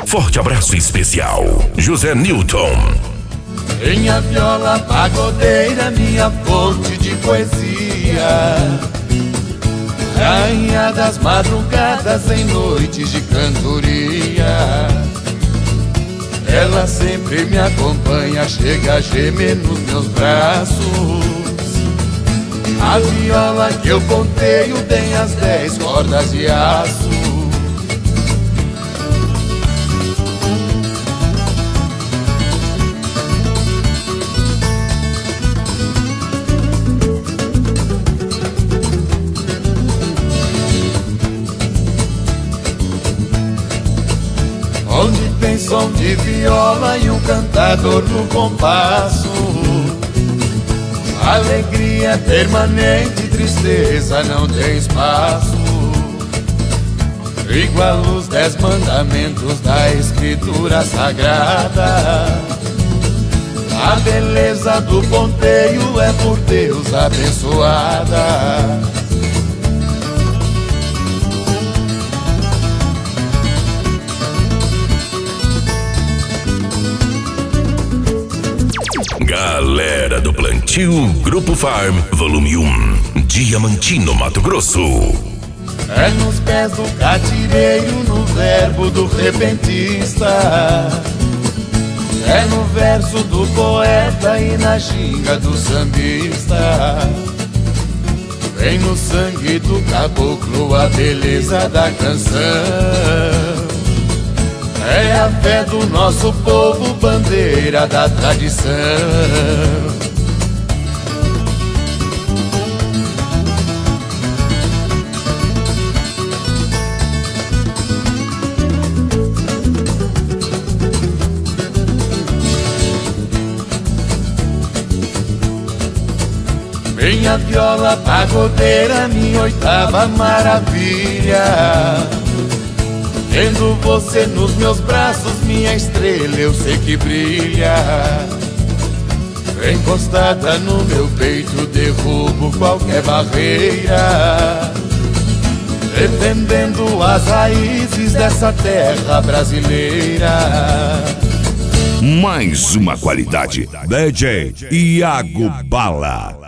Forte abraço especial, José Newton. Minha viola pagodeira, minha fonte de poesia, rainha das madrugadas em noites de cantoria. Ela sempre me acompanha, chega a gemer nos meus braços. A viola que eu ponteio tem as 10 cordas de aço. Onde tem som de viola e um cantador no compasso, alegria permanente, tristeza não tem espaço. Igual os 10 mandamentos da escritura sagrada, a beleza do ponteio é por Deus abençoada. Galera do Plantio Grupo Farm, volume 1, Diamantino, Mato Grosso. É nos pés do catireiro, no verbo do repentista, é no verso do poeta e na ginga do sambista. Vem no sangue do caboclo a beleza da canção. É a fé do nosso povo, bandeira da tradição. Minha viola pagodeira, minha 8ª maravilha. Tendo você nos meus braços, minha estrela eu sei que brilha. Encostada no meu peito, derrubo qualquer barreira, defendendo as raízes dessa terra brasileira. Mais uma qualidade, DJ Iago Bala.